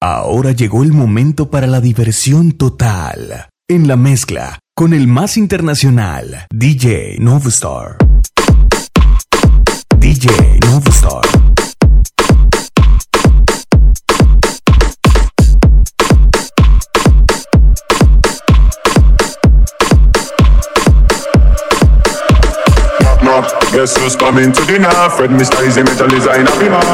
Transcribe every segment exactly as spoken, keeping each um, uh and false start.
Ahora llegó el momento para la diversión total. En la mezcla, con el más internacional, D J Novastar. D J Novastar. Guess who's coming to dinner? Fred Mister Easy Metal Designer be man.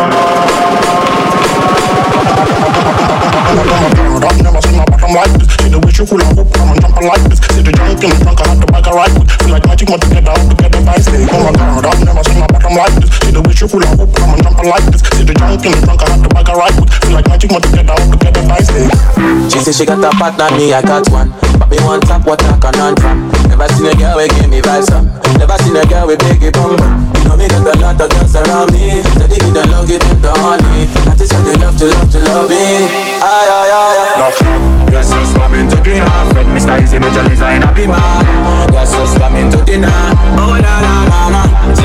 I've never seen a bottom like this. See the way you cool and hoop, I'm jumping like this. See the junk in the trunk, I have to bike a ride with. Feel like magic, want to get down together by stay. Oh my God, I've never seen a bottom like this. See the way you cool and hoop, I'm jumping like this. See the junk in the trunk, I have to bike a ride with. Feel like magic, want to get down together by stay. She say she got a partner, me I got one. But me want top, what I can run from. Never seen a girl, we give me vibes some. Never seen a girl with biggie bum bum. You know me got a lot of girls around me. They dig it and love it and the honey. That is how they love to love to love me. Ay ay ay ay. Love, guess who's coming to dinner? Fred Mister Easy Metal Designer be man. Guess who's coming to dinner? Oh na na na na.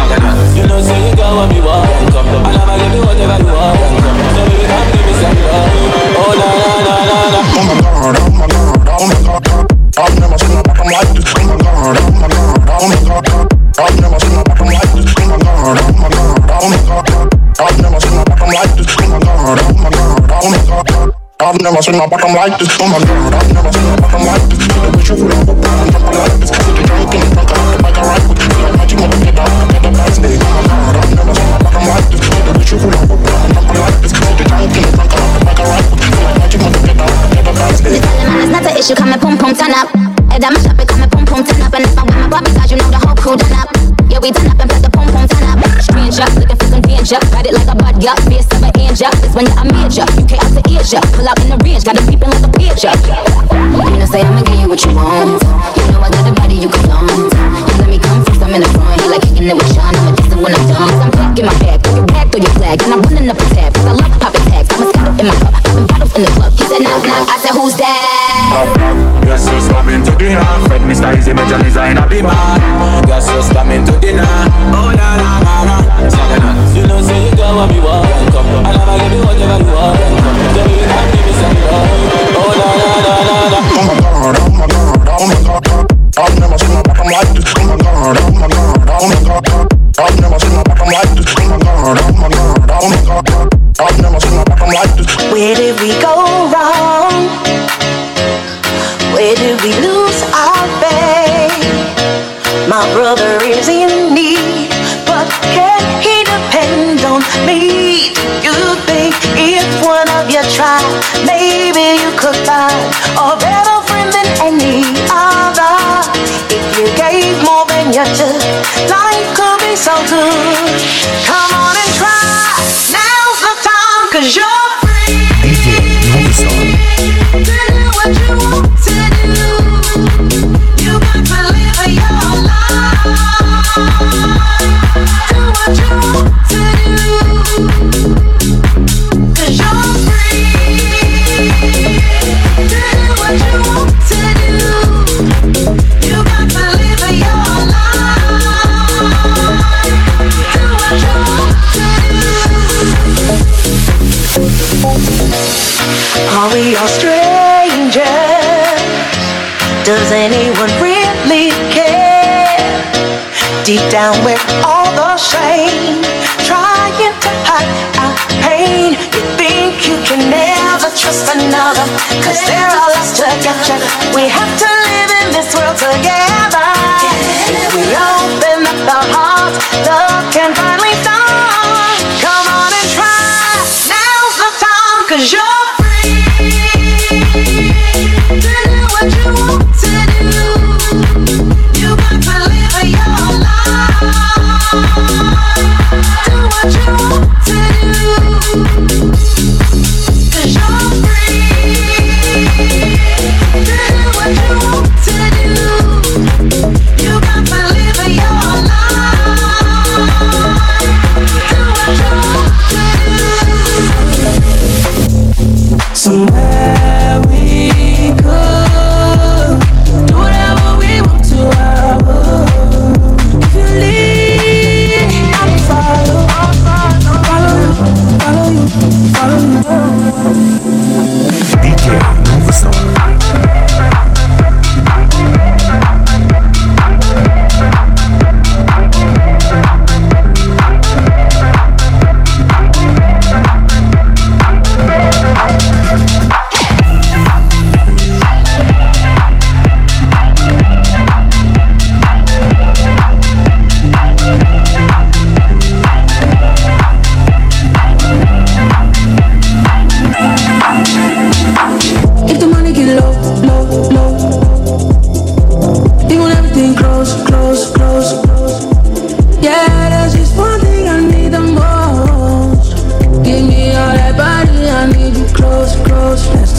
You know say you got what me want. Come, and I'ma give you whatever you want. So baby come give me some love. Oh na na na na na. Oh my God, oh my God, oh my God. I've never seen a bottom like this. Oh my God, oh my God, oh my God. I've never seen a bottom like this. Oh my God, oh my God, oh my God. I've never seen a bottom like this. Oh my God, oh my God, oh my God. I've never seen a bottom like this. Oh my God, I've never seen a bottom like this. See the way you cool and hoop, I'm jumping like this. See the junk in the trunk, I have to bike a ride with. Feel like magic, want to get down together by stay. Oh my God, I've never seen a bottom like this. See the way you cool and hoop, I'm jumping like this. See the junk in the trunk, I have to bike a ride with. Feel like magic, want to get down together by stay. It's not an issue, come and pum pum turn up. And I'm a shop, come and pum pum turn up. And if I'm with my Bobby size, you know the whole crew done up. Yeah, we done up and put the pum pum turn up. Stranger, looking for some danger. Ride it like a bud, yeah, face of an angel. It's when you're a major, U K out to Asia. Pull out in the range, got the people like a picture. You know, say I'ma give you what you want. You know I got the body you can flaunt. You let me come first, I'm in the front. You like kicking it with Sean, I'ma diss it when I'm done. I'm back in my bag, throw your bag, throw your flag. And I'm running up a tab, cause I love popping tags. I'm a scuttle in my cup, popping bottles in the club. He said knock knock, I said who's that? Guess who's coming to dinner? Fred Mister Easy Metal Designer be man. Guess who's coming to dinner? Oh na na na na. You know say you got what me want. Come, and I'ma give you whatever you want. So baby come give me some love. Oh na na na na na. Oh my God, oh my God, oh my God. I've never seen a bottom like this. Oh my God, oh my God, oh my God. I've never seen a bottom like this. Oh my God, oh my God, oh my God. I've never seen a bottom like this. Where did we go wrong? Where did we lose our faith? My brother is in need, but can he depend on me? You think if one of you tried, maybe you could find a better friend than any other. If you gave more than you took, life could be so good. Come on and try, now's the time, cause you're free. D J Novastar. Do what you want to do. You got to live your life. Do what you want to do. Cause you're free. Do what you want to do. You got to live your life. Do what you want to do. Are we all strangers? Does anyone really care? Deep down we're all the same, trying to hide our pain. You think you can never trust another, cause they're all us together. We have to live in this world together. If we open up our hearts, love can finally start. Come on and try, now's the time, cause you're somewhere we could do whatever we want to. I would. If you leave, I'll follow, I'll follow, follow you, follow you, follow you.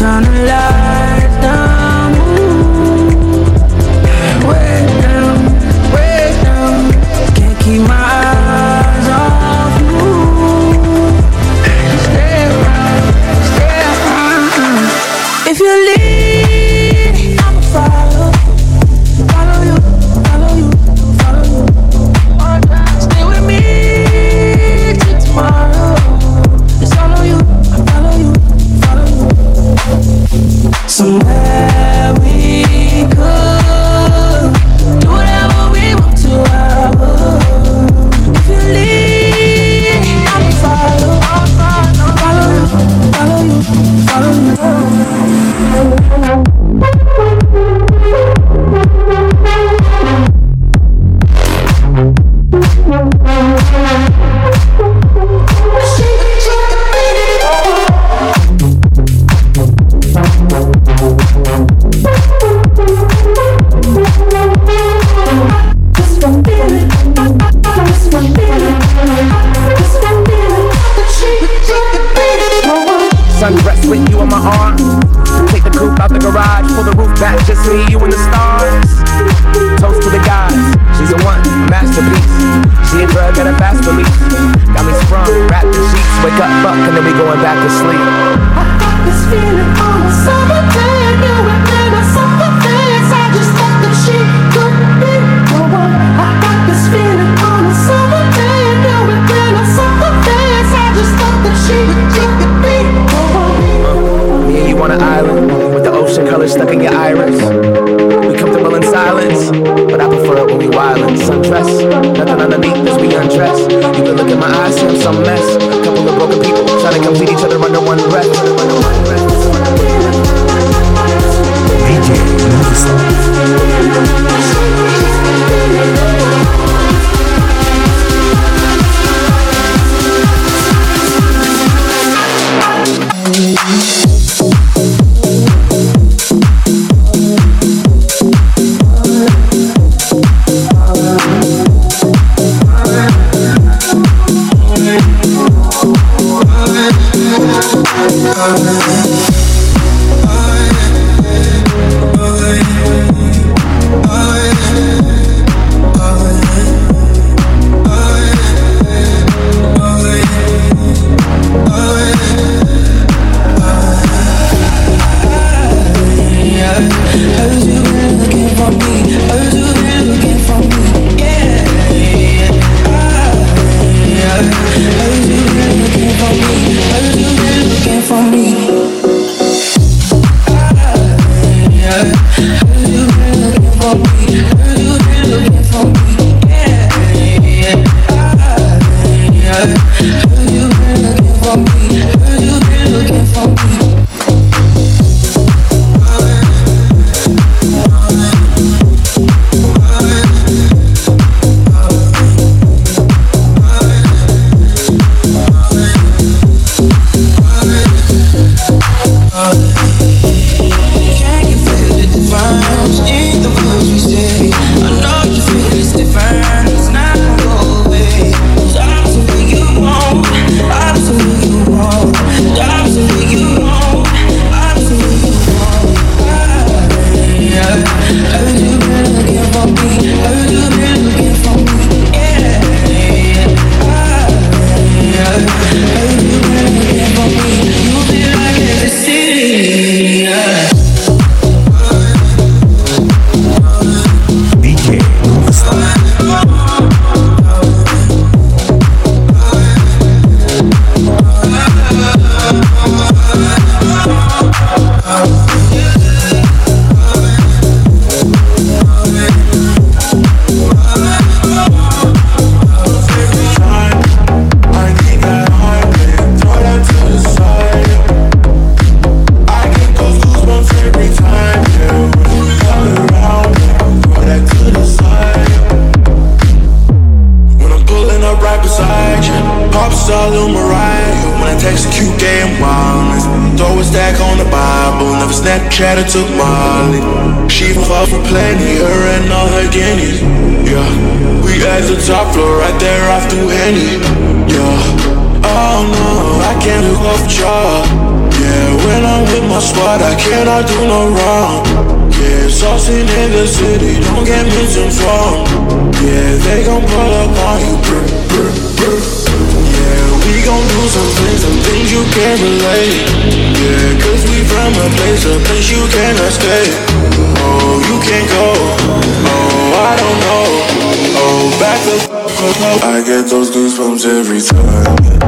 turn the lights down, ooh. Way down, way down. Can't keep my eyes off you. Stay around, stay around. If you leave, I'ma follow. Follow you, follow you, follow you. Stay with me till tomorrow. It's all on you, I follow you, follow you. Somewhere we could do whatever we want to. If you leave, I'ma follow. Follow you, follow you, follow you. Sundress with you on my arm. Take the coupe out the garage, pull the roof back, just me, you and the stars. Toast to the gods, she's a one, a masterpiece. She a drug and a fast release. Got me sprung, wrapped in sheets. Wake up, fuck, and then we going back to sleep. I got this feeling on a summer day. Knew it when I saw her face. I just thought that she could be the one. I got this feeling on a summer day. Knew it when I saw her face. I just thought that she could be the one. Me and you on an island with the ocean color stuck in your iris. We comfortable in silence, but I prefer it when we wildin'. Sundress, nothing underneath as we undress. You can look in my eyes, see I'm some mess. Couple of broken people trying to complete each other under one breath. Under one breath. D J Movistar. Snapchat took Molly. She fought for plenty, her and all her guineas. Yeah, we at the top floor, right there off through Henny. Yeah, oh no, I can't hook off a job. Yeah, when I'm with my squad, I cannot do no wrong. Yeah, saucy nigga city, don't get misinformed. Yeah, they gon' pull up on you. Yeah, we gon' do some things, some things you can't relate. Yeah, cause we from a place, a place you cannot stay. Oh, you can't go. Oh, I don't know. Oh, back the fuck up. I get those goosebumps every time.